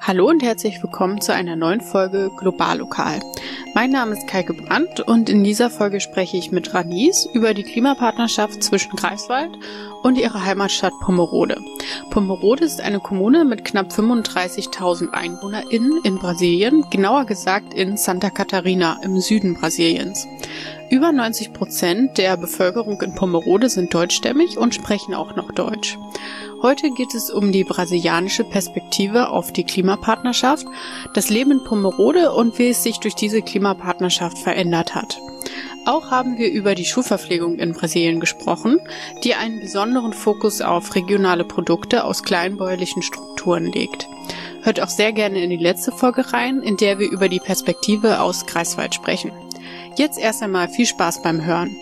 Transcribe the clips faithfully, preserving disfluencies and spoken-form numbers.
Hallo und herzlich willkommen zu einer neuen Folge Globallokal. Mein Name ist Kaike Brandt und in dieser Folge spreche ich mit Ranice über die Klimapartnerschaft zwischen Greifswald und ihrer Heimatstadt Pomerode. Pomerode ist eine Kommune mit knapp fünfunddreißigtausend EinwohnerInnen in Brasilien, genauer gesagt in Santa Catarina im Süden Brasiliens. Über neunzig Prozent der Bevölkerung in Pomerode sind deutschstämmig und sprechen auch noch Deutsch. Heute geht es um die brasilianische Perspektive auf die Klimapartnerschaft, das Leben in Pomerode und wie es sich durch diese Klimapartnerschaft verändert hat. Auch haben wir über die Schulverpflegung in Brasilien gesprochen, die einen besonderen Fokus auf regionale Produkte aus kleinbäuerlichen Strukturen legt. Hört auch sehr gerne in die letzte Folge rein, in der wir über die Perspektive aus Greifswald sprechen. Jetzt erst einmal viel Spaß beim Hören.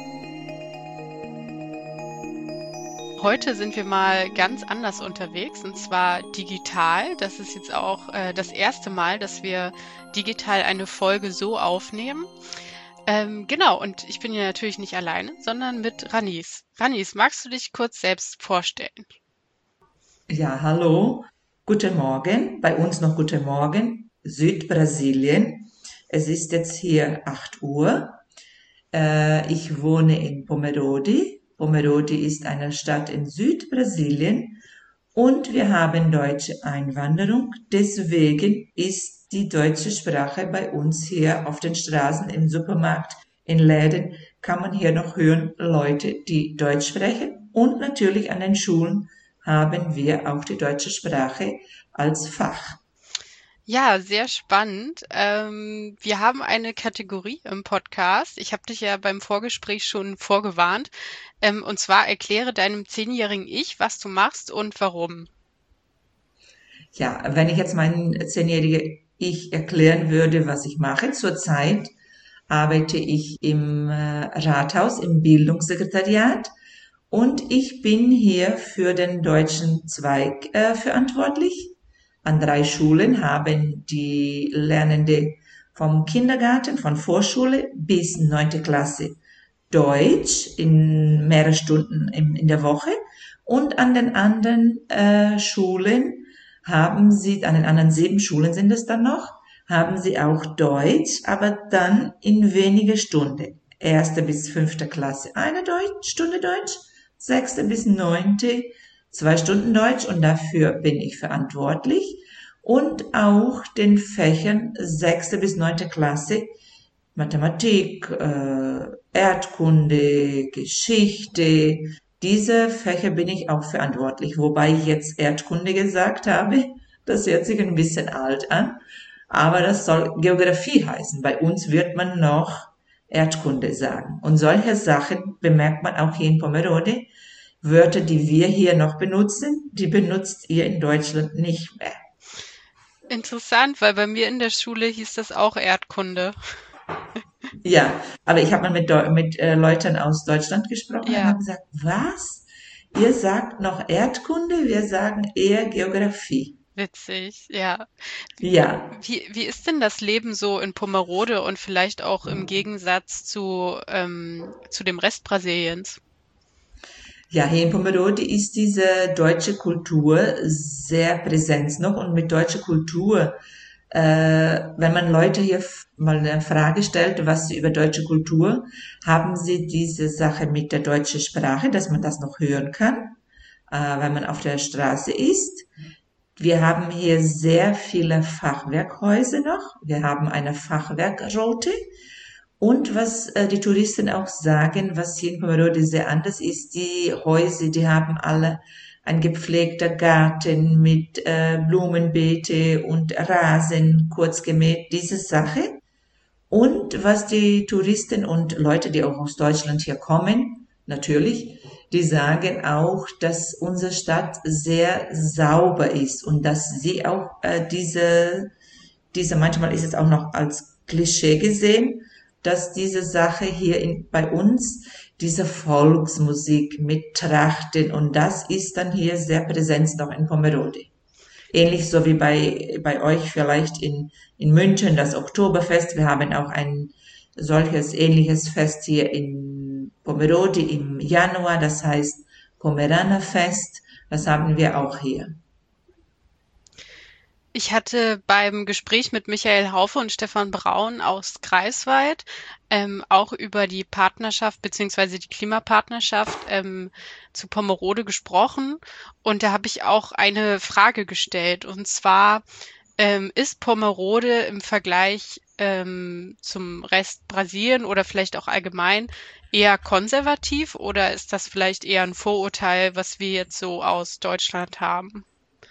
Heute sind wir mal ganz anders unterwegs, und zwar digital. Das ist jetzt auch äh, das erste Mal, dass wir digital eine Folge so aufnehmen. Ähm, genau, und ich bin ja natürlich nicht alleine, sondern mit Ranice. Ranice, magst du dich kurz selbst vorstellen? Ja, hallo, guten Morgen, bei uns noch guten Morgen, Südbrasilien. Es ist jetzt hier acht Uhr. Äh, ich wohne in Pomerode. Pomerode ist eine Stadt in Südbrasilien und wir haben deutsche Einwanderung. Deswegen ist die deutsche Sprache bei uns hier auf den Straßen, im Supermarkt, in Läden, kann man hier noch hören Leute, die Deutsch sprechen. Und natürlich an den Schulen haben wir auch die deutsche Sprache als Fach. Ja, sehr spannend. Ähm, wir haben eine Kategorie im Podcast. Ich habe dich ja beim Vorgespräch schon vorgewarnt. Ähm, und zwar erkläre deinem zehnjährigen Ich, was du machst und warum. Ja, wenn ich jetzt meinen zehnjährigen Ich erklären würde, was ich mache, zurzeit arbeite ich im äh, Rathaus, im Bildungssekretariat und ich bin hier für den deutschen Zweig äh, verantwortlich. An drei Schulen haben die Lernende vom Kindergarten, von Vorschule bis neunte Klasse Deutsch in mehrere Stunden in, in der Woche und an den anderen äh, Schulen haben sie, an den anderen sieben Schulen sind es dann noch, haben sie auch Deutsch, aber dann in wenige Stunden. Erste bis fünfte Klasse eine Deutsch, Stunde Deutsch, sechste bis neunte zwei Stunden Deutsch und dafür bin ich verantwortlich. Und auch den Fächern sechste bis neunte Klasse Mathematik, äh, Erdkunde, Geschichte. Diese Fächer bin ich auch verantwortlich, wobei ich jetzt Erdkunde gesagt habe. Das hört sich ein bisschen alt an, aber das soll Geografie heißen. Bei uns wird man noch Erdkunde sagen. Und solche Sachen bemerkt man auch hier in Pomerode. Wörter, die wir hier noch benutzen, die benutzt ihr in Deutschland nicht mehr. Interessant, weil bei mir in der Schule hieß das auch Erdkunde. Ja, aber ich habe mal mit, Deu- mit äh, Leuten aus Deutschland gesprochen und Ja, haben gesagt, was? Ihr sagt noch Erdkunde, wir sagen eher Geografie. witzig, ja. Ja, Wie, wie ist denn das Leben so in Pomerode und vielleicht auch im Gegensatz zu, ähm, zu dem Rest Brasiliens? ja, hier in Pomerode ist diese deutsche Kultur sehr präsent noch und mit deutscher Kultur, äh, wenn man Leute hier f- mal eine Frage stellt, was sie über deutsche Kultur, haben sie diese Sache mit der deutschen Sprache, dass man das noch hören kann, äh, wenn man auf der Straße ist. Wir haben hier sehr viele Fachwerkhäuser noch. Wir haben eine Fachwerkroute. Und was äh, die Touristen auch sagen, was hier in Pomerode sehr anders ist, die Häuser, die haben alle ein gepflegter Garten mit äh, Blumenbeete und Rasen, kurz gemäht, diese Sache. Und was die Touristen und Leute, die auch aus Deutschland hier kommen, natürlich, die sagen auch, dass unsere Stadt sehr sauber ist und dass sie auch äh, diese, diese, manchmal ist es auch noch als Klischee gesehen, dass diese Sache hier in, bei uns, diese Volksmusik mit Trachten und das ist dann hier sehr präsent noch in Pomerode. Ähnlich so wie bei, bei euch vielleicht in, in München das Oktoberfest. Wir haben auch ein solches ähnliches Fest hier in Pomerode im Januar, das heißt Pomeranerfest. Das haben wir auch hier. Ich hatte beim Gespräch mit Michael Haufe und Stefan Braun aus Greifswald ähm, auch über die Partnerschaft beziehungsweise die Klimapartnerschaft ähm, zu Pommerode gesprochen. Und da habe ich auch eine Frage gestellt. Und zwar, ähm, ist Pommerode im Vergleich ähm, zum Rest Brasilien oder vielleicht auch allgemein eher konservativ oder ist das vielleicht eher ein Vorurteil, was wir jetzt so aus Deutschland haben?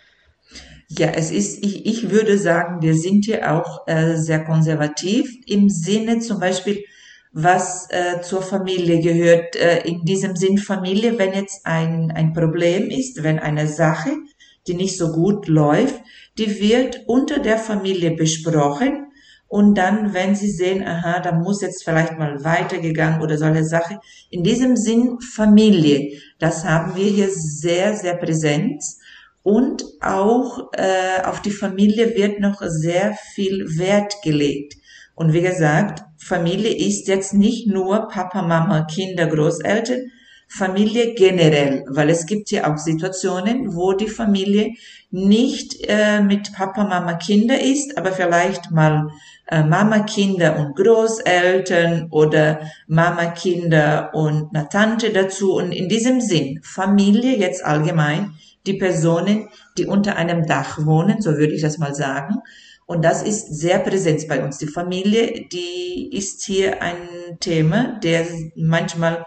Ja, es ist, ich, ich würde sagen, wir sind hier auch äh, sehr konservativ im Sinne zum Beispiel, was äh, zur Familie gehört. Äh, in diesem Sinn Familie, wenn jetzt ein, ein Problem ist, wenn eine Sache, die nicht so gut läuft, die wird unter der Familie besprochen. Und dann, wenn sie sehen, aha, da muss jetzt vielleicht mal weitergegangen oder solche Sache. In diesem Sinn Familie, das haben wir hier sehr, sehr präsent. Und auch äh, auf die Familie wird noch sehr viel Wert gelegt. Und wie gesagt, Familie ist jetzt nicht nur Papa, Mama, Kinder, Großeltern, Familie generell, weil es gibt ja auch Situationen, wo die Familie nicht äh, mit Papa, Mama, Kinder ist, aber vielleicht mal äh, Mama, Kinder und Großeltern oder Mama, Kinder und eine Tante dazu. Und in diesem Sinn, Familie jetzt allgemein, die Personen, die unter einem Dach wohnen, so würde ich das mal sagen. Und das ist sehr präsent bei uns. Die Familie, die ist hier ein Thema, der manchmal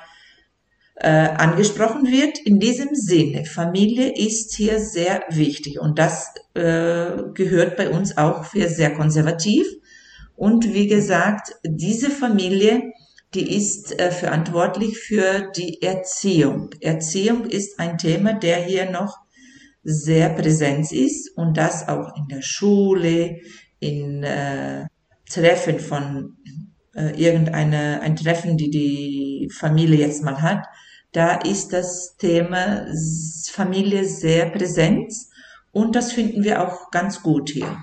äh, angesprochen wird. In diesem Sinne, Familie ist hier sehr wichtig und das äh, gehört bei uns auch für sehr konservativ. Und wie gesagt, diese Familie, die ist äh, verantwortlich für die Erziehung. Erziehung ist ein Thema, der hier noch sehr präsent ist und das auch in der Schule, in äh, Treffen von äh, irgendeine, ein Treffen, die die Familie jetzt mal hat, da ist das Thema Familie sehr präsent und das finden wir auch ganz gut hier.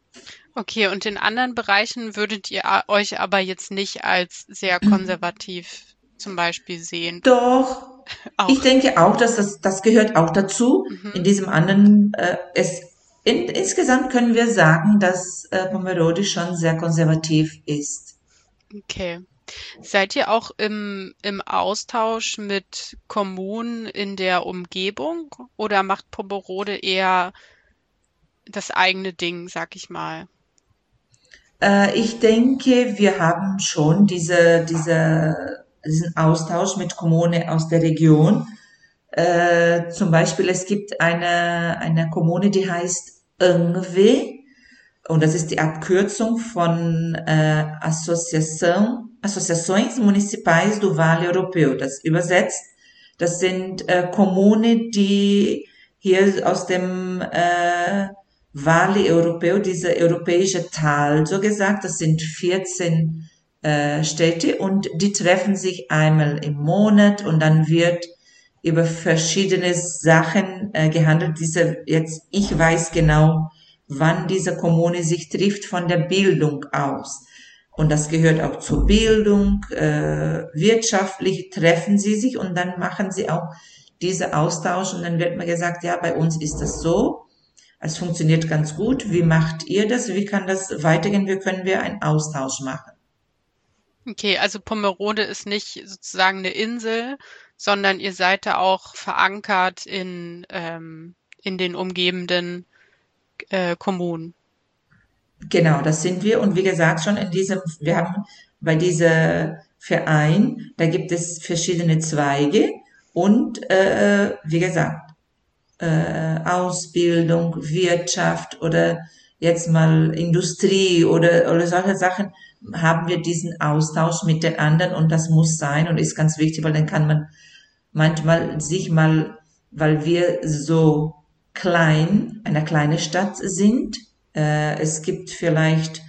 Okay, und in anderen Bereichen würdet ihr a- euch aber jetzt nicht als sehr konservativ zum Beispiel sehen. Doch, ich Auch. denke auch, dass das, das gehört auch dazu. In Mhm. diesem anderen, äh, es, in, insgesamt können wir sagen, dass äh, Pomerode schon sehr konservativ ist. Okay. Seid ihr auch im, im Austausch mit Kommunen in der Umgebung oder macht Pomerode eher das eigene Ding, sag ich mal? Äh, ich denke, wir haben schon diese, diese, diesen Austausch mit Kommunen aus der Region. Äh, zum Beispiel, es gibt eine, eine Kommune, die heißt Ngwe. Und das ist die Abkürzung von äh, Associação, Associações Municipais do Vale Europeu. Das übersetzt, das sind äh, Kommunen, die hier aus dem äh, Vale Europeu, dieser europäische Tal, so gesagt, das sind vierzehn äh, Städte und die treffen sich einmal im Monat und dann wird über verschiedene Sachen äh, gehandelt. Diese jetzt, ich weiß genau, wann diese Kommune sich trifft von der Bildung aus. Und das gehört auch zur Bildung. Äh, wirtschaftlich treffen sie sich und dann machen sie auch diese Austausch und dann wird mir gesagt, ja, bei uns ist das so. Es funktioniert ganz gut. Wie macht ihr das? Wie kann das weitergehen? Wie können wir einen Austausch machen? Okay, also Pomerode ist nicht sozusagen eine Insel, sondern ihr seid da auch verankert in, ähm, in den umgebenden äh, Kommunen. Genau, das sind wir. Und wie gesagt, schon in diesem, wir haben bei dieser Verein, da gibt es verschiedene Zweige und äh, wie gesagt, äh, Ausbildung, Wirtschaft oder jetzt mal Industrie oder, oder solche Sachen, haben wir diesen Austausch mit den anderen und das muss sein und ist ganz wichtig, weil dann kann man manchmal sich mal, weil wir so klein, eine kleine Stadt sind, äh, es gibt vielleicht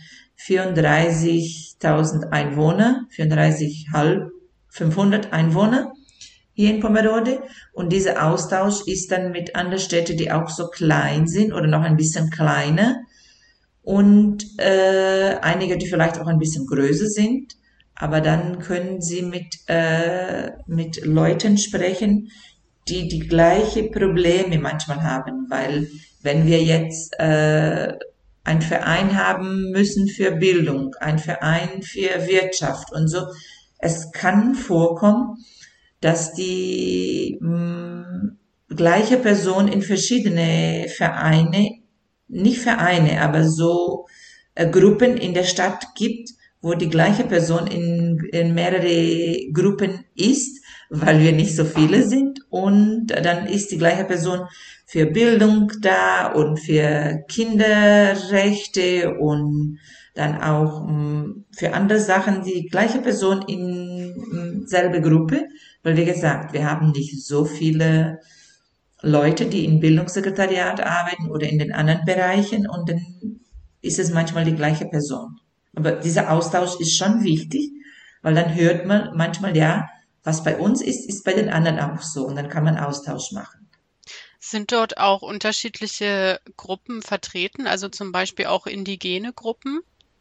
vierunddreißigtausend Einwohner, vierunddreißig halb fünfhundert Einwohner hier in Pomerode. Und dieser Austausch ist dann mit anderen Städten, die auch so klein sind oder noch ein bisschen kleiner. Und äh, einige, die vielleicht auch ein bisschen größer sind. Aber dann können Sie mit, äh, mit Leuten sprechen, die die gleiche Probleme manchmal haben. Weil wenn wir jetzt äh, einen Verein haben müssen für Bildung, einen Verein für Wirtschaft und so. Es kann vorkommen, dass die mh, gleiche Person in verschiedene Vereine, nicht Vereine, aber so äh, Gruppen in der Stadt gibt, wo die gleiche Person in, in mehrere Gruppen ist, weil wir nicht so viele sind. Und dann ist die gleiche Person für Bildung da und für Kinderrechte und dann auch mh, für andere Sachen die gleiche Person in mh, selbe Gruppe. Weil wie gesagt, wir haben nicht so viele Leute, die im Bildungssekretariat arbeiten oder in den anderen Bereichen und dann ist es manchmal die gleiche Person. Aber dieser Austausch ist schon wichtig, weil dann hört man manchmal, ja, was bei uns ist, ist bei den anderen auch so und dann kann man Austausch machen. Sind dort auch unterschiedliche Gruppen vertreten, also zum Beispiel auch indigene Gruppen?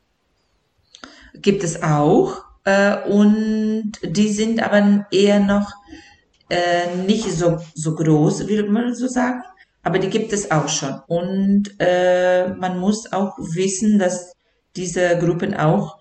Gibt es auch äh, und die sind aber eher noch äh, nicht so, so groß, würde man so sagen, aber die gibt es auch schon. Und äh, man muss auch wissen, dass diese Gruppen auch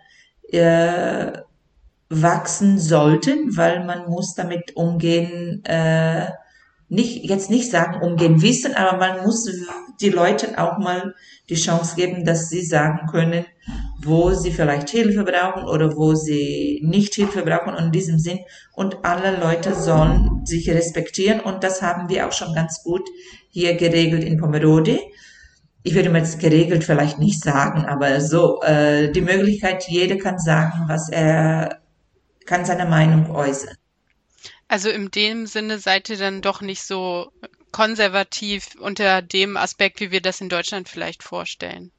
äh, wachsen sollten, weil man muss damit umgehen, äh, nicht, jetzt nicht sagen umgehen wissen, aber man muss die Leuten auch mal die Chance geben, dass sie sagen können, wo sie vielleicht Hilfe brauchen oder wo sie nicht Hilfe brauchen und in diesem Sinn. Und alle Leute sollen sich respektieren und das haben wir auch schon ganz gut hier geregelt in Pomerode. Ich würde mal jetzt geregelt vielleicht nicht sagen, aber so, äh, die Möglichkeit, jeder kann sagen, was er, kann seine Meinung äußern. Also in dem Sinne seid ihr dann doch nicht so konservativ unter dem Aspekt, wie wir das in Deutschland vielleicht vorstellen.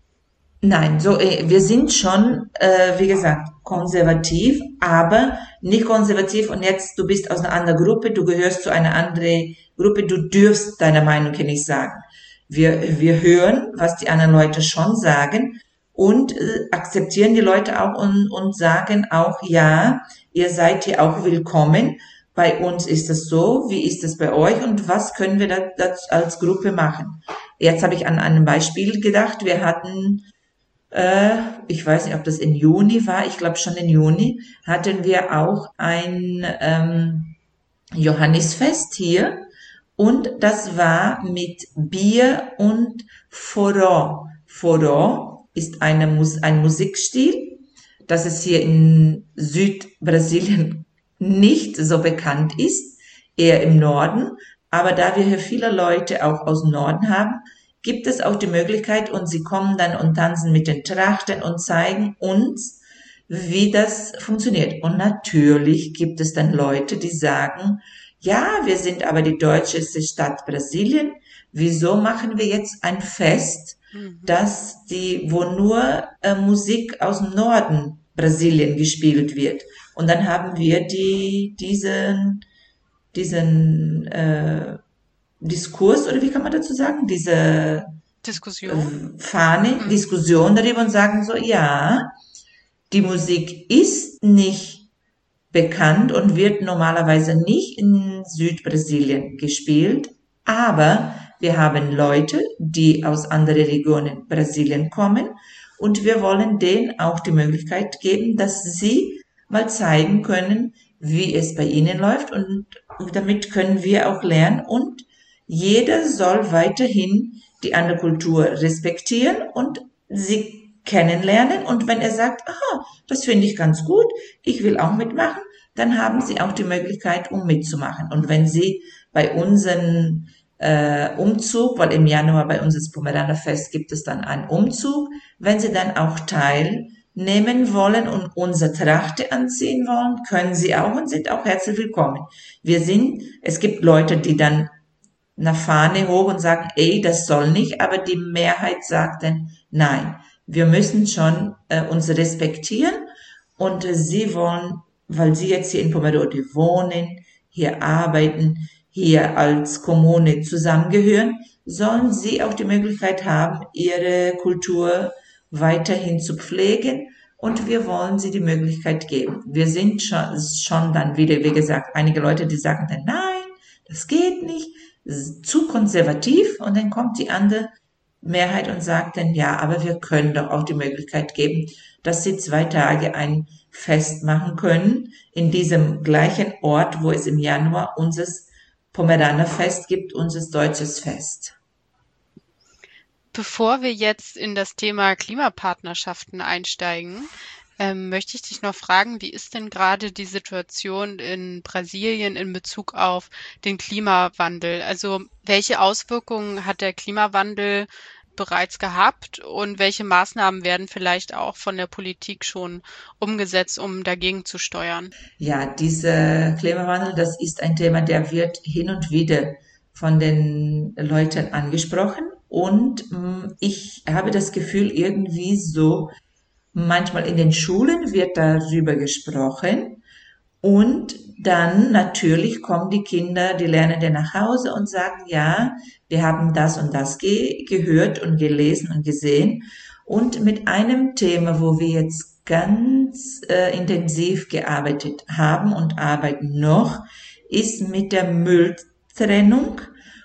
Nein, so äh, wir sind schon, äh, wie gesagt, konservativ, aber nicht konservativ und jetzt du bist aus einer anderen Gruppe, du gehörst zu einer anderen Gruppe, du dürfst deine Meinung hier nicht sagen. Wir, wir hören, was die anderen Leute schon sagen und äh, akzeptieren die Leute auch und, und sagen auch, ja, ihr seid hier auch willkommen. Bei uns ist es so, wie ist es bei euch und was können wir da, das als Gruppe machen? Jetzt habe ich an einem Beispiel gedacht. Wir hatten äh, ich weiß nicht, ob das in Juni war, ich glaube schon in Juni, hatten wir auch ein ähm, Johannisfest hier und das war mit Bier und Forró. Forró ist eine Mus ein Musikstil, das es hier in Südbrasilien nicht so bekannt ist, eher im Norden, aber da wir hier viele Leute auch aus dem Norden haben, gibt es auch die Möglichkeit und sie kommen dann und tanzen mit den Trachten und zeigen uns, wie das funktioniert. Und natürlich gibt es dann Leute, die sagen, ja, wir sind aber die deutscheste Stadt Brasilien. Wieso machen wir jetzt ein Fest, Mhm. dass die, wo nur äh, Musik aus dem Norden Brasilien gespielt wird? Und dann haben wir die, diesen, diesen, äh, Diskurs oder wie kann man dazu sagen, diese Diskussion. äh, Fahne, Mhm. Diskussion darüber und sagen so, ja, die Musik ist nicht bekannt und wird normalerweise nicht in Südbrasilien gespielt, aber wir haben Leute, die aus anderen Regionen Brasilien kommen und wir wollen denen auch die Möglichkeit geben, dass sie mal zeigen können, wie es bei ihnen läuft und damit können wir auch lernen und jeder soll weiterhin die andere Kultur respektieren und sie kennenlernen. Und wenn er sagt, aha, das finde ich ganz gut, ich will auch mitmachen, dann haben sie auch die Möglichkeit, um mitzumachen. Und wenn sie bei unserem äh, Umzug, weil im Januar bei uns das Pomeraner Fest gibt es dann einen Umzug, wenn sie dann auch teilnehmen wollen und unsere Trachte anziehen wollen, können sie auch und sind auch herzlich willkommen. Wir sind, es gibt Leute, die dann eine Fahne hoch und sagen, ey, das soll nicht, aber die Mehrheit sagt dann, nein, wir müssen schon äh, uns respektieren und äh, sie wollen, weil sie jetzt hier in Pomerode wohnen, hier arbeiten, hier als Kommune zusammengehören, sollen sie auch die Möglichkeit haben, ihre Kultur weiterhin zu pflegen und wir wollen sie die Möglichkeit geben. Wir sind schon, schon dann wieder, wie gesagt, einige Leute, die sagen dann, nein, das geht nicht, zu konservativ und dann kommt die andere Mehrheit und sagten, ja, aber wir können doch auch die Möglichkeit geben, dass sie zwei Tage ein Fest machen können in diesem gleichen Ort, wo es im Januar unser Pomeranerfest gibt, unser deutsches Fest. Bevor wir jetzt in das Thema Klimapartnerschaften einsteigen, ähm, möchte ich dich noch fragen, wie ist denn gerade die Situation in Brasilien in Bezug auf den Klimawandel? Also welche Auswirkungen hat der Klimawandel bereits gehabt und welche Maßnahmen werden vielleicht auch von der Politik schon umgesetzt, um dagegen zu steuern? Ja, dieser Klimawandel, das ist ein Thema, der wird hin und wieder von den Leuten angesprochen. Und mh, ich habe das Gefühl, irgendwie so, manchmal in den Schulen wird darüber gesprochen. Und dann natürlich kommen die Kinder, die Lernenden nach Hause und sagen, ja, wir haben das und das ge gehört und gelesen und gesehen. Und mit einem Thema, wo wir jetzt ganz äh, intensiv gearbeitet haben und arbeiten noch, ist mit der Mülltrennung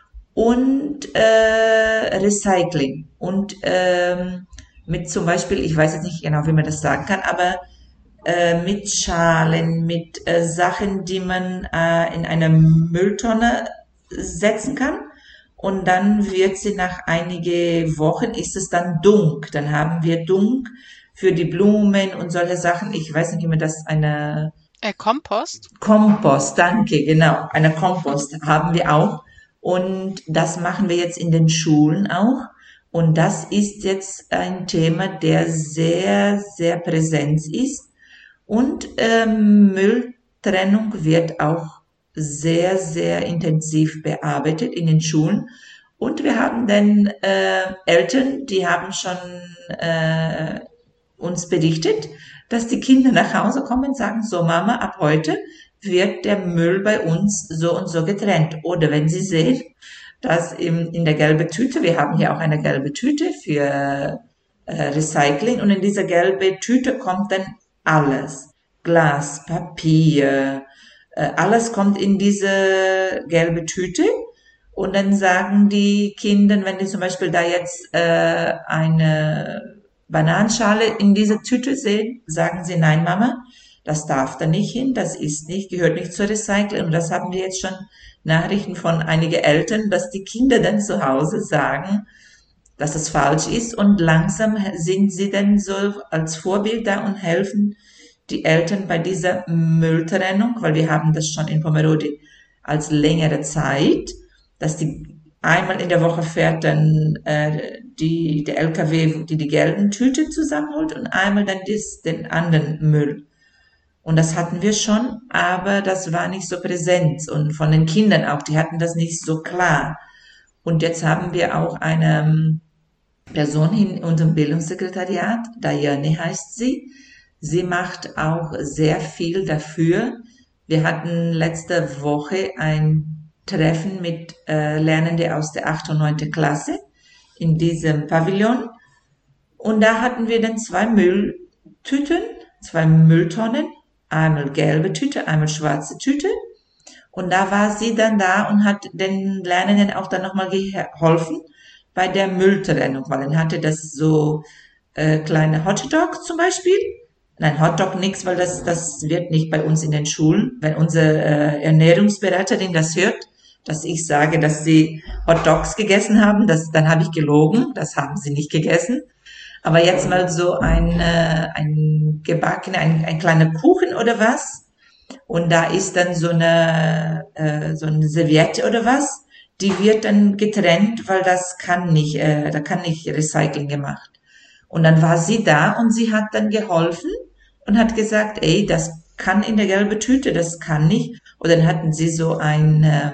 und äh, Recycling. Und ähm, mit zum Beispiel, ich weiß jetzt nicht genau, wie man das sagen kann, aber äh, mit Schalen, mit äh, Sachen, die man äh, in eine Mülltonne setzen kann. Und dann wird sie nach einige Wochen, ist es dann Dunk. Dann haben wir Dunk für die Blumen und solche Sachen. Ich weiß nicht, wie man das eine Äh, Kompost? Kompost, danke, genau. Eine Kompost haben wir auch. Und das machen wir jetzt in den Schulen auch. Und das ist jetzt ein Thema, der sehr, sehr präsent ist. Und ähm, Mülltrennung wird auch sehr, sehr intensiv bearbeitet in den Schulen. Und wir haben dann äh, Eltern, die haben schon äh, uns berichtet, dass die Kinder nach Hause kommen und sagen, so Mama, ab heute wird der Müll bei uns so und so getrennt. Oder wenn sie sehen, dass im, in der gelben Tüte, wir haben hier auch eine gelbe Tüte für äh, Recycling und in dieser gelben Tüte kommt dann alles. Glas, Papier, äh, alles kommt in diese gelbe Tüte. Und dann sagen die Kinder, wenn die zum Beispiel da jetzt äh, eine Bananenschale in dieser Tüte sehen, sagen sie, nein, Mama, das darf da nicht hin, das ist nicht, gehört nicht zur Recycling. Und das haben wir jetzt schon Nachrichten von einigen Eltern, dass die Kinder dann zu Hause sagen, dass es falsch ist. Und langsam sind sie dann so als Vorbild da und helfen die Eltern bei dieser Mülltrennung, weil wir haben das schon in Pomerode als längere Zeit, dass die einmal in der Woche fährt dann äh, die, der L K W, die die gelben Tüte zusammenholt und einmal dann das, den anderen Müll. Und das hatten wir schon, aber das war nicht so präsent und von den Kindern auch, die hatten das nicht so klar. Und jetzt haben wir auch eine Person in unserem Bildungssekretariat, Diane heißt sie. Sie macht auch sehr viel dafür. Wir hatten letzte Woche ein Treffen mit äh, Lernenden aus der achten und neunten Klasse in diesem Pavillon. Und da hatten wir dann zwei Mülltüten, zwei Mülltonnen, einmal gelbe Tüte, einmal schwarze Tüte. Und da war sie dann da und hat den Lernenden auch dann nochmal geholfen bei der Mülltrennung, weil dann hatte das so äh, kleine Hotdog zum Beispiel. Nein, Hotdog nix, weil das, das wird nicht bei uns in den Schulen. Wenn unsere äh, Ernährungsberaterin das hört, dass ich sage, dass sie Hotdogs gegessen haben, das, dann habe ich gelogen, das haben sie nicht gegessen. Aber jetzt mal so ein, äh, ein gebackener, ein, ein kleiner Kuchen oder was. Und da ist dann so eine, äh, so eine Serviette oder was. Die wird dann getrennt, weil das kann nicht, äh, da kann nicht Recycling gemacht. Und dann war sie da und sie hat dann geholfen und hat gesagt, ey, das kann in der gelben Tüte, das kann nicht. Und dann hatten sie so ein, äh,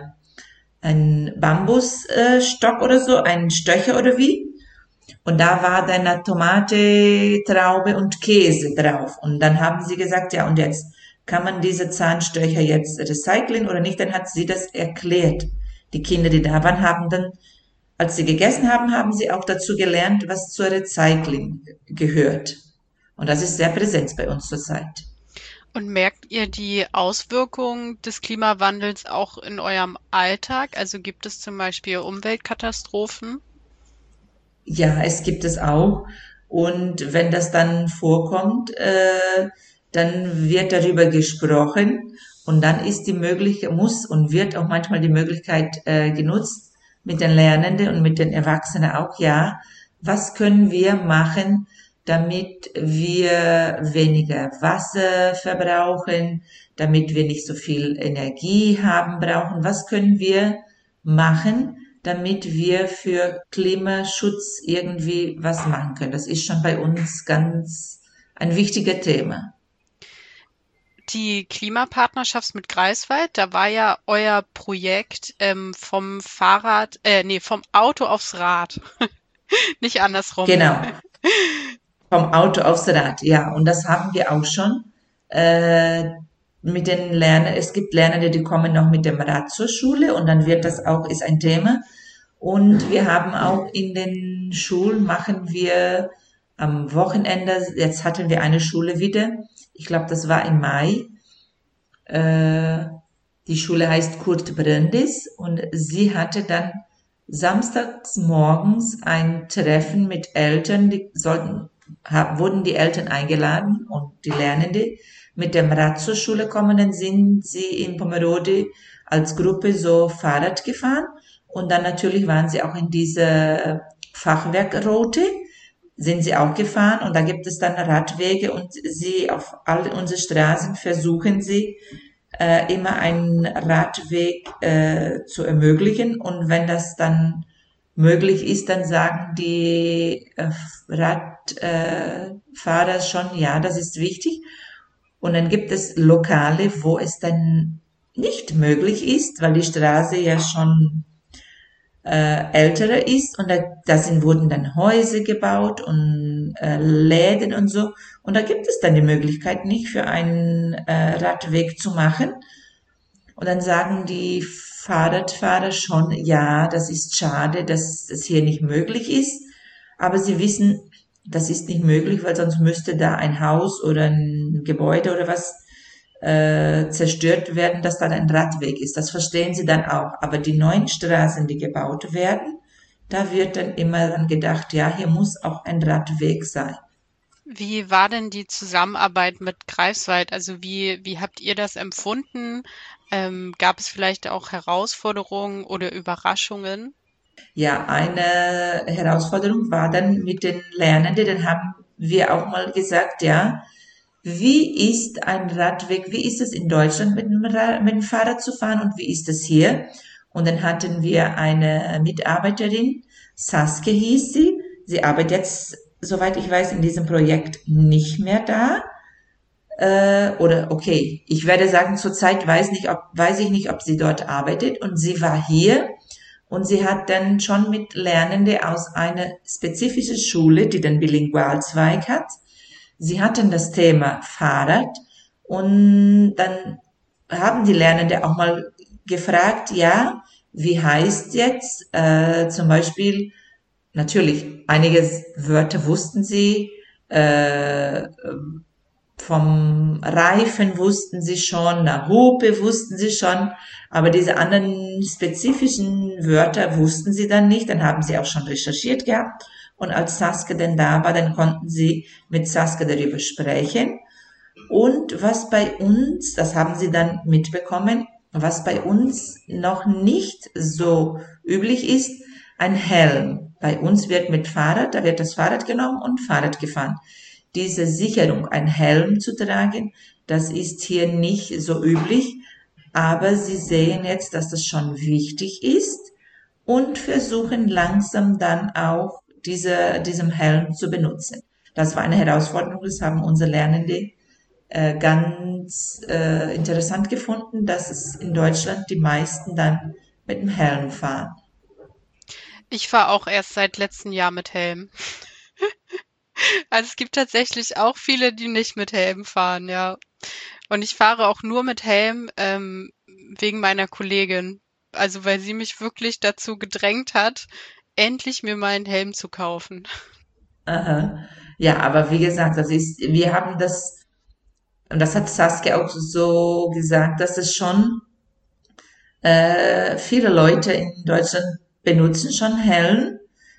ein Bambusstock äh, oder so, einen Stöcher oder wie. Und da war dann eine Tomate, Traube und Käse drauf. Und dann haben sie gesagt, ja, und jetzt kann man diese Zahnstöcher jetzt recyceln oder nicht? Dann hat sie das erklärt. Die Kinder, die da waren, haben dann, als sie gegessen haben, haben sie auch dazu gelernt, was zur Recycling gehört. Und das ist sehr präsent bei uns zurzeit. Und merkt ihr die Auswirkungen des Klimawandels auch in eurem Alltag? Also gibt es zum Beispiel Umweltkatastrophen? Ja, es gibt es auch. Und wenn das dann vorkommt, äh, dann wird darüber gesprochen und dann ist die Möglichkeit, muss und wird auch manchmal die Möglichkeit äh, genutzt mit den Lernenden und mit den Erwachsenen auch, ja, was können wir machen, damit wir weniger Wasser verbrauchen, damit wir nicht so viel Energie haben brauchen, was können wir machen, damit wir für Klimaschutz irgendwie was machen können. Das ist schon bei uns ganz ein wichtiger Thema. Die Klimapartnerschaft mit Greifswald, da war ja euer Projekt ähm, vom Fahrrad, äh, nee, vom Auto aufs Rad, nicht andersrum. Genau, vom Auto aufs Rad, ja. Und das haben wir auch schon äh, mit den Lernern. Es gibt Lernende, die kommen noch mit dem Rad zur Schule und dann wird das auch, ist ein Thema. Und wir haben auch in den Schulen machen wir am Wochenende, jetzt hatten wir eine Schule wieder, ich glaube, das war im Mai. Äh, die Schule heißt Kurt Brandis und sie hatte dann samstags morgens ein Treffen mit Eltern, die sollten, ha- wurden die Eltern eingeladen und die Lernende mit dem Rad zur Schule kommen, dann sind sie in Pomerode als Gruppe so Fahrrad gefahren und dann natürlich waren sie auch in dieser Fachwerkroute, sind sie auch gefahren und da gibt es dann Radwege und sie auf all unsere Straßen versuchen sie äh, immer einen Radweg äh, zu ermöglichen und wenn das dann möglich ist, dann sagen die äh, Radfahrer äh, Fahrer schon, ja, das ist wichtig. Und dann gibt es Lokale, wo es dann nicht möglich ist, weil die Straße ja schon äh, ältere ist und da, da sind, wurden dann Häuser gebaut und äh, Läden und so. Und da gibt es dann die Möglichkeit nicht für einen äh, Radweg zu machen. Und dann sagen die Fahrradfahrer schon, ja, das ist schade, dass das hier nicht möglich ist. Aber sie wissen, das ist nicht möglich, weil sonst müsste da ein Haus oder ein Gebäude oder was äh, zerstört werden, dass dann ein Radweg ist. Das verstehen sie dann auch. Aber die neuen Straßen, die gebaut werden, da wird dann immer dann gedacht, ja, hier muss auch ein Radweg sein. Wie war denn die Zusammenarbeit mit Greifswald? Also wie, wie habt ihr das empfunden? Ähm, gab es vielleicht auch Herausforderungen oder Überraschungen? Ja, eine Herausforderung war dann mit den Lernenden, dann haben wir auch mal gesagt, ja, wie ist ein Radweg, wie ist es in Deutschland mit dem, Ra mit dem Fahrrad zu fahren und wie ist es hier? Und dann hatten wir eine Mitarbeiterin, Saskia hieß sie, sie arbeitet jetzt, soweit ich weiß, in diesem Projekt nicht mehr da. Äh, oder okay, ich werde sagen, zurzeit weiß nicht, ob, weiß ich nicht, ob sie dort arbeitet und sie war hier und sie hat dann schon mit Lernende aus einer spezifischen Schule, die den Bilingualzweig hat. Sie hatten das Thema Fahrrad und dann haben die Lernende auch mal gefragt, ja, wie heißt jetzt äh, zum Beispiel, natürlich, einige Wörter wussten sie, äh, vom Reifen wussten sie schon, na Hupe wussten sie schon, aber diese anderen spezifischen Wörter wussten sie dann nicht. Dann haben sie auch schon recherchiert gehabt. Und als Saskia denn da war, dann konnten sie mit Saskia darüber sprechen. Und was bei uns, das haben sie dann mitbekommen, was bei uns noch nicht so üblich ist, ein Helm. Bei uns wird mit Fahrrad, da wird das Fahrrad genommen und Fahrrad gefahren. Diese Sicherung, ein Helm zu tragen, das ist hier nicht so üblich, aber sie sehen jetzt, dass das schon wichtig ist und versuchen langsam dann auch diese, diesem Helm zu benutzen. Das war eine Herausforderung, das haben unsere Lernende äh, ganz äh, interessant gefunden, dass es in Deutschland die meisten dann mit dem Helm fahren. Ich fahre auch erst seit letztem Jahr mit Helm. Also es gibt tatsächlich auch viele, die nicht mit Helm fahren, ja. Und ich fahre auch nur mit Helm ähm, wegen meiner Kollegin. Also weil sie mich wirklich dazu gedrängt hat, endlich mir meinen Helm zu kaufen. Aha. Ja, aber wie gesagt, das ist, wir haben das, und das hat Saskia auch so gesagt, dass es schon äh, viele Leute in Deutschland benutzen schon Helm,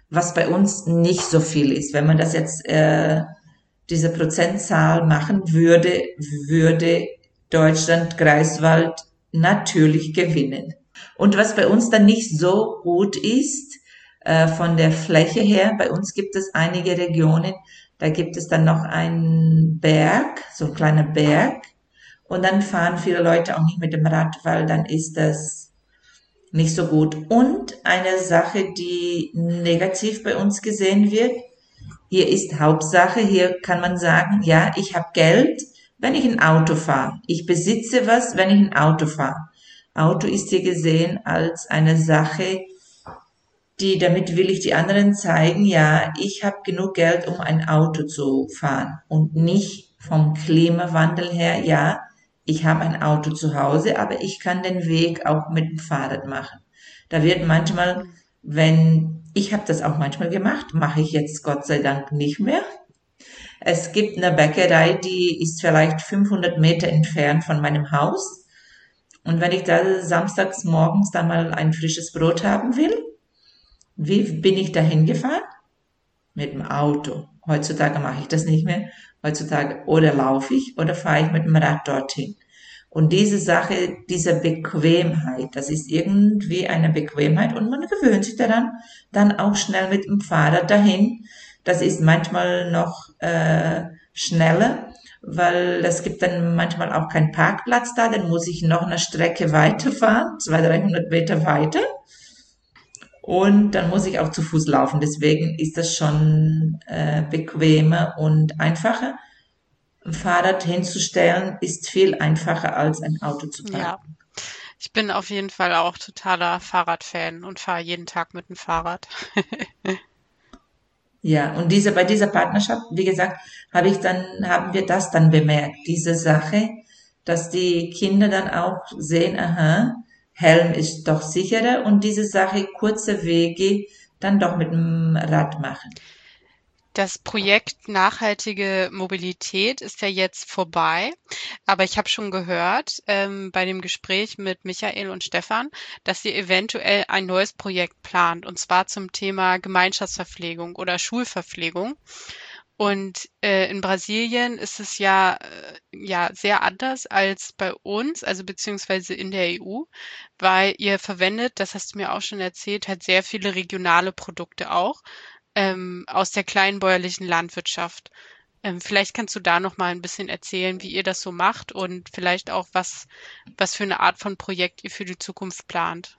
was bei uns nicht so viel ist. Wenn man das jetzt, äh, diese Prozentzahl machen würde, würde Deutschland, Greifswald natürlich gewinnen. Und was bei uns dann nicht so gut ist, äh, von der Fläche her, bei uns gibt es einige Regionen, da gibt es dann noch einen Berg, so ein kleiner Berg, und dann fahren viele Leute auch nicht mit dem Rad, weil dann ist das nicht so gut. Und eine Sache, die negativ bei uns gesehen wird, hier ist Hauptsache, hier kann man sagen, ja, ich habe Geld, wenn ich ein Auto fahre. Ich besitze was, wenn ich ein Auto fahre. Auto ist hier gesehen als eine Sache, die, damit will ich die anderen zeigen, ja, ich habe genug Geld, um ein Auto zu fahren. Und nicht vom Klimawandel her, ja, ich habe ein Auto zu Hause, aber ich kann den Weg auch mit dem Fahrrad machen. Da wird manchmal, wenn, ich habe das auch manchmal gemacht, mache ich jetzt Gott sei Dank nicht mehr. Es gibt eine Bäckerei, die ist vielleicht fünfhundert Meter entfernt von meinem Haus. Und wenn ich da samstags morgens da mal ein frisches Brot haben will, wie bin ich dahin gefahren? Mit dem Auto. Heutzutage mache ich das nicht mehr. Heutzutage oder laufe ich oder fahre ich mit dem Rad dorthin. Und diese Sache, diese Bequemheit, das ist irgendwie eine Bequemheit und man gewöhnt sich daran, dann auch schnell mit dem Fahrrad dahin. Das ist manchmal noch äh, schneller, weil es gibt dann manchmal auch keinen Parkplatz da, dann muss ich noch eine Strecke weiterfahren, zweihundert, dreihundert Meter weiter. Und dann muss ich auch zu Fuß laufen. Deswegen ist das schon äh, bequemer und einfacher. Ein Fahrrad hinzustellen ist viel einfacher als ein Auto zu parken. Ja, ich bin auf jeden Fall auch totaler Fahrradfan und fahre jeden Tag mit dem Fahrrad. Ja, und diese, bei dieser Partnerschaft, wie gesagt, habe ich dann, haben wir das dann bemerkt, diese Sache, dass die Kinder dann auch sehen, aha, Helm ist doch sicherer und diese Sache, kurze Wege, dann doch mit dem Rad machen. Das Projekt Nachhaltige Mobilität ist ja jetzt vorbei, aber ich habe schon gehört ähm, bei dem Gespräch mit Michael und Stefan, dass ihr eventuell ein neues Projekt plant, und zwar zum Thema Gemeinschaftsverpflegung oder Schulverpflegung. Und äh, in Brasilien ist es ja, äh, ja sehr anders als bei uns, also beziehungsweise in der E U, weil ihr verwendet, das hast du mir auch schon erzählt, halt sehr viele regionale Produkte auch ähm, aus der kleinbäuerlichen Landwirtschaft. Ähm, vielleicht kannst du da noch mal ein bisschen erzählen, wie ihr das so macht und vielleicht auch, was, was für eine Art von Projekt ihr für die Zukunft plant.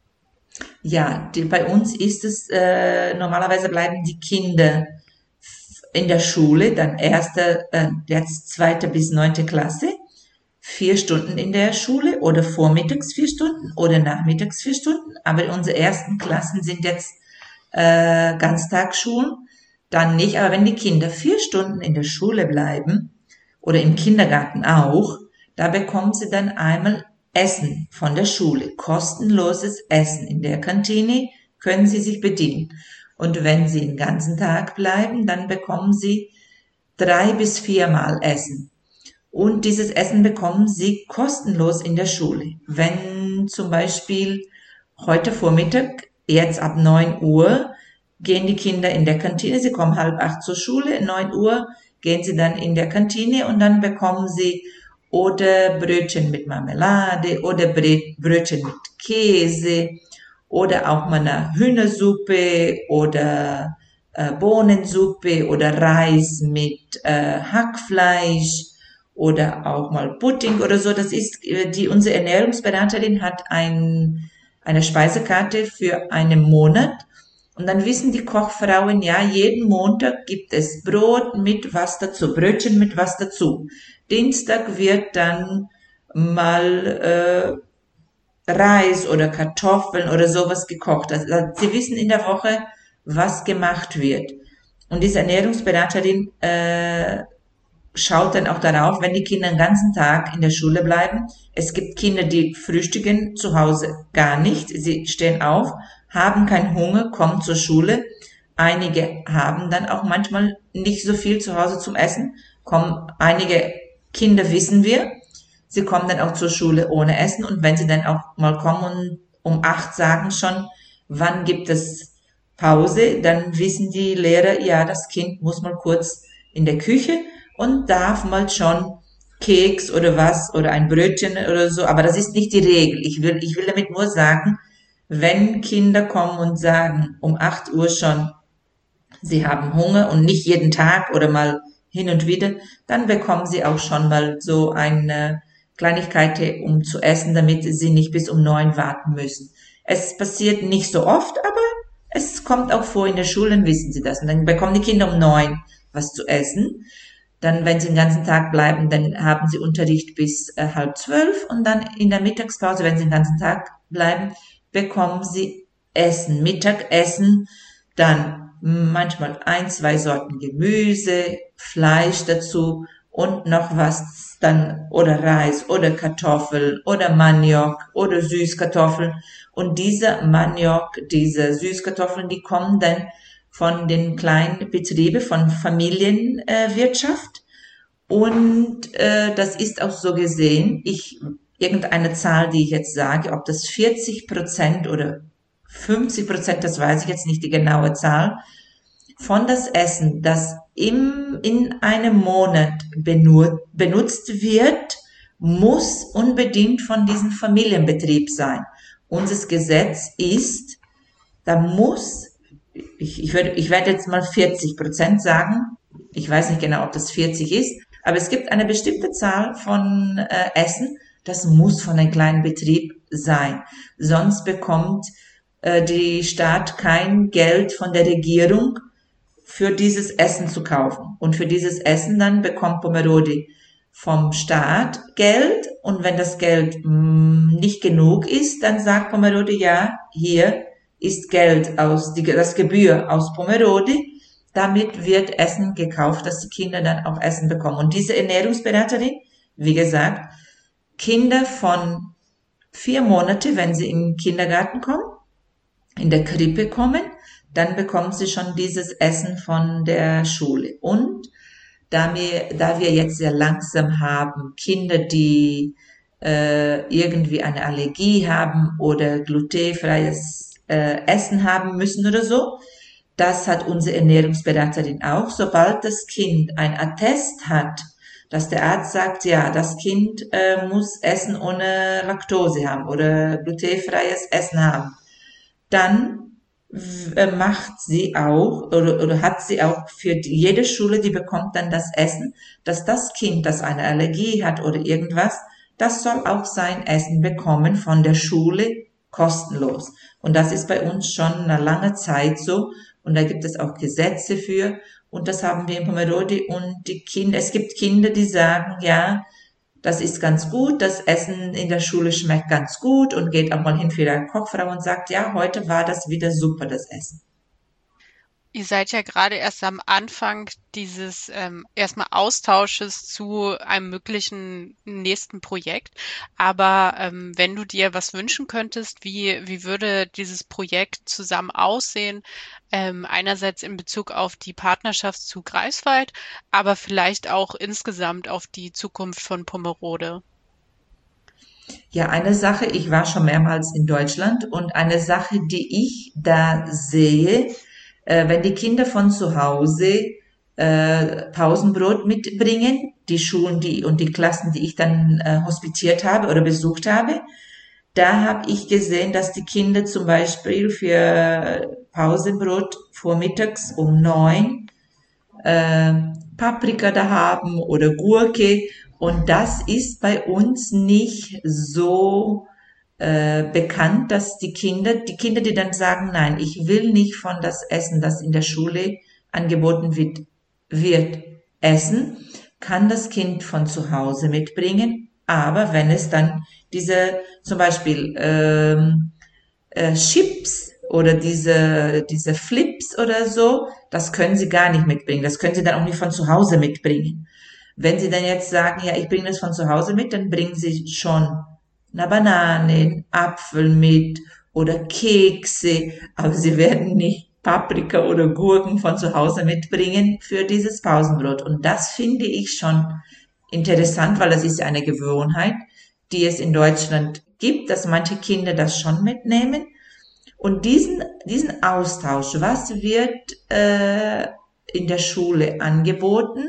Ja, die, bei uns ist es, äh, normalerweise bleiben die Kinder in der Schule, dann erste, äh, jetzt zweite bis neunte Klasse, vier Stunden in der Schule oder vormittags vier Stunden oder nachmittags vier Stunden. Aber unsere ersten Klassen sind jetzt äh, Ganztagsschulen, dann nicht. Aber wenn die Kinder vier Stunden in der Schule bleiben oder im Kindergarten auch, da bekommen sie dann einmal Essen von der Schule, kostenloses Essen in der Kantine, können sie sich bedienen. Und wenn sie den ganzen Tag bleiben, dann bekommen sie drei bis viermal Essen. Und dieses Essen bekommen sie kostenlos in der Schule. Wenn zum Beispiel heute Vormittag, jetzt ab neun Uhr, gehen die Kinder in der Kantine, sie kommen halb acht zur Schule, neun Uhr gehen sie dann in der Kantine und dann bekommen sie oder Brötchen mit Marmelade oder Brötchen mit Käse oder auch mal eine Hühnersuppe oder äh, Bohnensuppe oder Reis mit äh, Hackfleisch oder auch mal Pudding oder so. Das ist, die, unsere Ernährungsberaterin hat ein, eine Speisekarte für einen Monat. Und dann wissen die Kochfrauen, ja, jeden Montag gibt es Brot mit was dazu, Brötchen mit was dazu. Dienstag wird dann mal äh, Reis oder Kartoffeln oder sowas gekocht. Also, sie wissen in der Woche, was gemacht wird. Und diese Ernährungsberaterin äh, schaut dann auch darauf, wenn die Kinder den ganzen Tag in der Schule bleiben. Es gibt Kinder, die frühstücken zu Hause gar nicht. Sie stehen auf, haben keinen Hunger, kommen zur Schule. Einige haben dann auch manchmal nicht so viel zu Hause zum Essen. Kommen, einige Kinder wissen wir, sie kommen dann auch zur Schule ohne Essen. Und wenn sie dann auch mal kommen und um acht sagen schon, wann gibt es Pause, dann wissen die Lehrer, ja, das Kind muss mal kurz in der Küche und darf mal schon Keks oder was oder ein Brötchen oder so, aber das ist nicht die Regel. Ich will, ich will damit nur sagen, wenn Kinder kommen und sagen um acht Uhr schon, sie haben Hunger und nicht jeden Tag oder mal hin und wieder, dann bekommen sie auch schon mal so eine Kleinigkeit, um zu essen, damit sie nicht bis um neun warten müssen. Es passiert nicht so oft, aber es kommt auch vor in der Schule, dann wissen sie das. Und dann bekommen die Kinder um neun was zu essen. Dann, wenn sie den ganzen Tag bleiben, dann haben sie Unterricht bis äh, halb zwölf und dann in der Mittagspause, wenn sie den ganzen Tag bleiben, bekommen sie Essen, Mittagessen, dann manchmal ein, zwei Sorten Gemüse, Fleisch dazu und noch was dann oder Reis oder Kartoffeln oder Maniok oder Süßkartoffeln. Und diese Maniok, diese Süßkartoffeln, die kommen dann von den kleinen Betrieben, von Familienwirtschaft. Und äh, das ist auch so gesehen, ich irgendeine Zahl, die ich jetzt sage, ob das vierzig Prozent oder fünfzig Prozent, das weiß ich jetzt nicht die genaue Zahl, von das Essen, das im, in einem Monat benutzt wird, muss unbedingt von diesem Familienbetrieb sein. Unser Gesetz ist, da muss, ich, ich, werde, ich werde jetzt mal vierzig Prozent sagen, ich weiß nicht genau, ob das vierzig ist, aber es gibt eine bestimmte Zahl von äh, Essen, das muss von einem kleinen Betrieb sein. Sonst bekommt äh, die Staat kein Geld von der Regierung für dieses Essen zu kaufen. Und für dieses Essen dann bekommt Pomerode vom Staat Geld. Und wenn das Geld mh, nicht genug ist, dann sagt Pomerode, ja, hier ist Geld aus, die, das Gebühr aus Pomerode. Damit wird Essen gekauft, dass die Kinder dann auch Essen bekommen. Und diese Ernährungsberaterin, wie gesagt, Kinder von vier Monate, wenn sie in den Kindergarten kommen, in der Krippe kommen, dann bekommen sie schon dieses Essen von der Schule. Und da wir, da wir jetzt sehr langsam haben, Kinder, die äh, irgendwie eine Allergie haben oder glutenfreies äh, Essen haben müssen oder so, das hat unsere Ernährungsberaterin auch. Sobald das Kind ein Attest hat, dass der Arzt sagt, ja, das Kind äh, muss Essen ohne Laktose haben oder glutenfreies Essen haben, dann äh, macht sie auch oder, oder hat sie auch für die, jede Schule, die bekommt dann das Essen, dass das Kind, das eine Allergie hat oder irgendwas, das soll auch sein Essen bekommen von der Schule kostenlos. Und das ist bei uns schon eine lange Zeit so. Und da gibt es auch Gesetze für. Und das haben wir in Pomerode. Und die Kinder, es gibt Kinder, die sagen, ja, das ist ganz gut, das Essen in der Schule schmeckt ganz gut und geht auch mal hin für die Kochfrau und sagt, ja, heute war das wieder super, das Essen. Ihr seid ja gerade erst am Anfang dieses ähm, erstmal Austausches zu einem möglichen nächsten Projekt. Aber ähm, wenn du dir was wünschen könntest, wie, wie würde dieses Projekt zusammen aussehen? Ähm, einerseits in Bezug auf die Partnerschaft zu Greifswald, aber vielleicht auch insgesamt auf die Zukunft von Pomerode. Ja, eine Sache, ich war schon mehrmals in Deutschland und eine Sache, die ich da sehe, äh, wenn die Kinder von zu Hause äh, Pausenbrot mitbringen, die Schulen die und die Klassen, die ich dann äh, hospitiert habe oder besucht habe, da habe ich gesehen, dass die Kinder zum Beispiel für Pausenbrot vormittags um neun äh, Paprika da haben oder Gurke. Und das ist bei uns nicht so äh, bekannt, dass die Kinder, die Kinder, die dann sagen, nein, ich will nicht von das Essen, das in der Schule angeboten wird, wird essen, kann das Kind von zu Hause mitbringen. Aber wenn es dann diese, zum Beispiel ähm, äh, Chips oder diese diese Flips oder so, das können sie gar nicht mitbringen. Das können sie dann auch nicht von zu Hause mitbringen. Wenn sie dann jetzt sagen, ja, ich bringe das von zu Hause mit, dann bringen sie schon eine Banane, einen Apfel mit oder Kekse, aber sie werden nicht Paprika oder Gurken von zu Hause mitbringen für dieses Pausenbrot. Und das finde ich schon interessant, weil das ist eine Gewohnheit, die es in Deutschland gibt, dass manche Kinder das schon mitnehmen. Und diesen, diesen Austausch, was wird äh, in der Schule angeboten,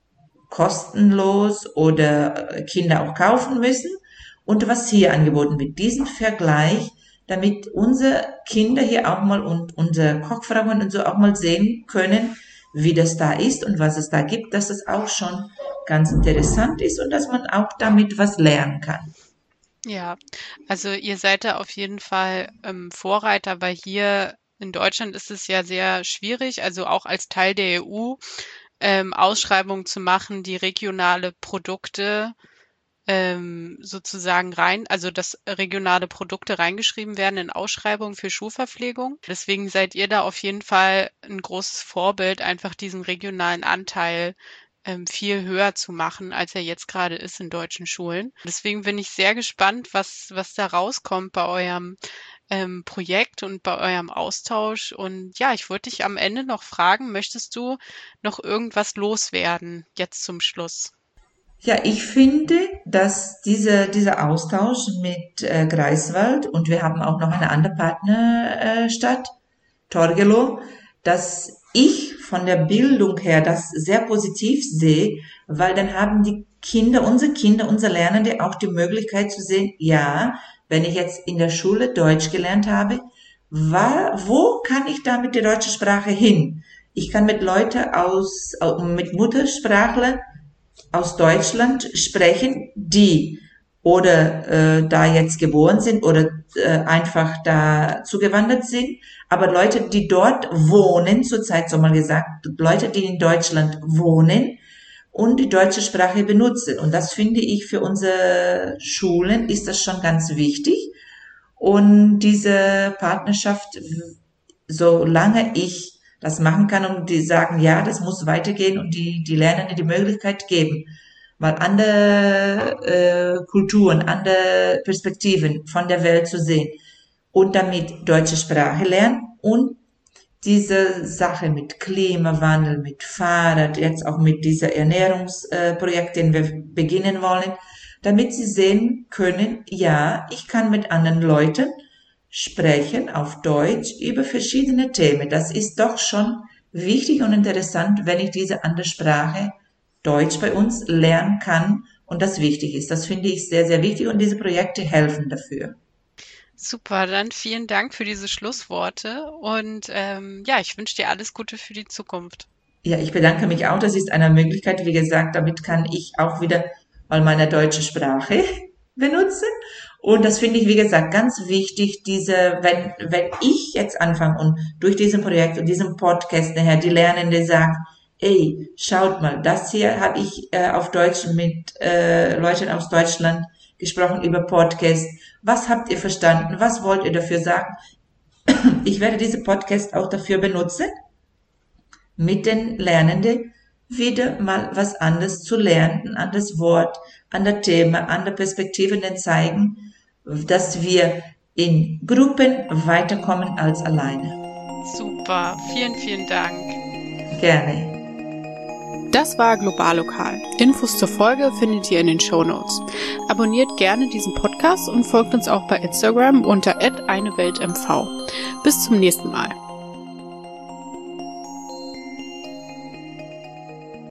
kostenlos oder Kinder auch kaufen müssen, und was hier angeboten wird, diesen Vergleich, damit unsere Kinder hier auch mal und unsere Kochfrauen und so auch mal sehen können, wie das da ist und was es da gibt, dass es auch schon ganz interessant ist und dass man auch damit was lernen kann. Ja, also ihr seid da auf jeden Fall ähm, Vorreiter, weil hier in Deutschland ist es ja sehr schwierig, also auch als Teil der E U, ähm, Ausschreibungen zu machen, die regionale Produkte ähm, sozusagen rein, also dass regionale Produkte reingeschrieben werden in Ausschreibungen für Schulverpflegung. Deswegen seid ihr da auf jeden Fall ein großes Vorbild, einfach diesen regionalen Anteil ähm, viel höher zu machen, als er jetzt gerade ist in deutschen Schulen. Deswegen bin ich sehr gespannt, was, was da rauskommt bei eurem ähm, Projekt und bei eurem Austausch. Und ja, ich würde dich am Ende noch fragen, möchtest du noch irgendwas loswerden, jetzt zum Schluss? Ja, ich finde, dass dieser, dieser Austausch mit äh, Greifswald, und wir haben auch noch eine andere Partnerstadt, äh, Torgelow, dass ich von der Bildung her das sehr positiv sehe, weil dann haben die Kinder, unsere Kinder, unsere Lernende auch die Möglichkeit zu sehen, ja, wenn ich jetzt in der Schule Deutsch gelernt habe, wa- wo kann ich da mit der deutschen Sprache hin? Ich kann mit Leuten aus, mit Muttersprachler aus Deutschland sprechen, die oder äh, da jetzt geboren sind oder äh, einfach da zugewandert sind, aber Leute, die dort wohnen, zurzeit so mal gesagt, Leute, die in Deutschland wohnen und die deutsche Sprache benutzen. Und das finde ich für unsere Schulen ist das schon ganz wichtig. Und diese Partnerschaft, solange ich das machen kann und die sagen, ja, das muss weitergehen und die, die Lernenden die Möglichkeit geben, mal andere äh, Kulturen, andere Perspektiven von der Welt zu sehen und damit deutsche Sprache lernen und diese Sache mit Klimawandel, mit Fahrrad, jetzt auch mit dieser Ernährungsprojekt, den wir beginnen wollen, damit sie sehen können, ja, ich kann mit anderen Leuten sprechen auf Deutsch über verschiedene Themen. Das ist doch schon wichtig und interessant, wenn ich diese andere Sprache, Deutsch bei uns, lernen kann und das wichtig ist. Das finde ich sehr, sehr wichtig und diese Projekte helfen dafür. Super, dann vielen Dank für diese Schlussworte und ähm, ja, ich wünsche dir alles Gute für die Zukunft. Ja, ich bedanke mich auch. Das ist eine Möglichkeit. Wie gesagt, damit kann ich auch wieder mal meine deutsche Sprache benutzen. Und das finde ich, wie gesagt, ganz wichtig, diese, wenn, wenn ich jetzt anfange und durch diesen Projekt und diesen Podcast nachher die Lernende sagt, ey, schaut mal, das hier habe ich äh, auf Deutsch mit äh, Leuten aus Deutschland gesprochen über Podcast. Was habt ihr verstanden? Was wollt ihr dafür sagen? Ich werde diese Podcast auch dafür benutzen, mit den Lernenden wieder mal was anderes zu lernen, ein anderes Wort, andere Themen, andere Perspektiven zeigen, dass wir in Gruppen weiterkommen als alleine. Super, vielen, vielen Dank. Gerne. Das war Globallokal. Infos zur Folge findet ihr in den Shownotes. Abonniert gerne diesen Podcast und folgt uns auch bei Instagram unter at eine Welt M V. Bis zum nächsten Mal.